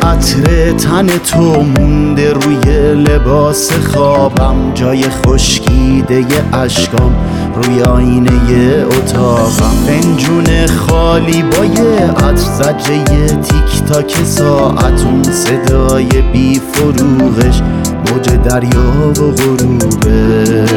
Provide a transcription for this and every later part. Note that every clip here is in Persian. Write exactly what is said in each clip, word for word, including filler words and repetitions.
عطر تن تو مونده روی لباس خوابم، جای خشکیده اشکام روی آینه اتاقم، فنجون خالی با یه عطر، زجه تیک تاک ساعت، اون صدای بی فروغش، موج دریا و غروبش،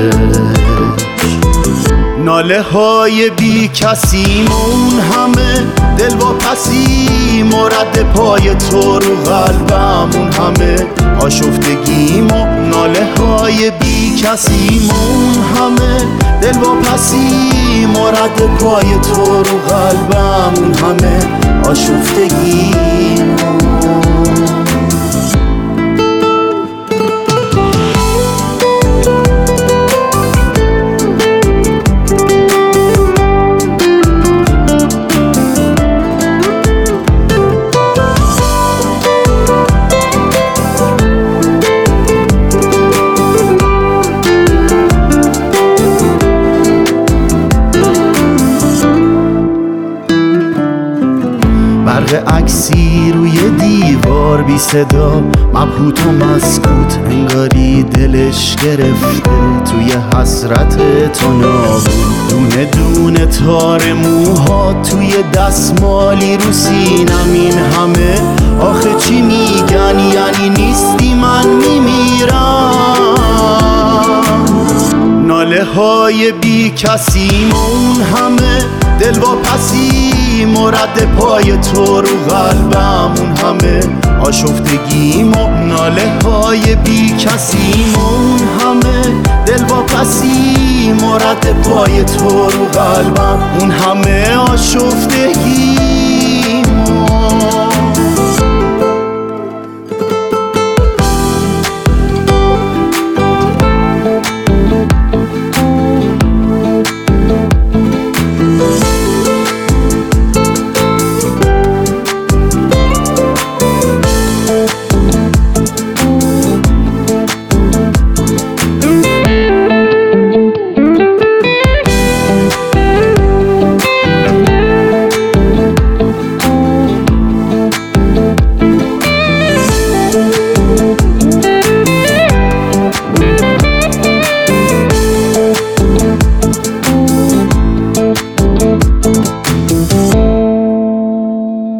ناله های بی کسی اون همه دل و پسی، مرد پای تو رو قلبم، اون همه آشفتگیم و ناله های بی کسی اون همه دل و پسی، مرد پای تو رو قلبم، اون همه آشفتگیم. برق عکسی روی دیوار بی صدا، مبهوت و مسکوت، انگاری دلش گرفته توی حسرت تو نابود، دونه دونه تار موها توی دستمالی رو سینم، این همه آخه چی میگن؟ یعنی نیستی من میمیرم، ناله های بی کسی اون همه دل و پسی، مرد پای تو رو قلبم، اون همه آشفتگیم و ناله های بی کسی اون همه دل و پسی، مرد پای تو رو قلبم، اون همه آشفتگی.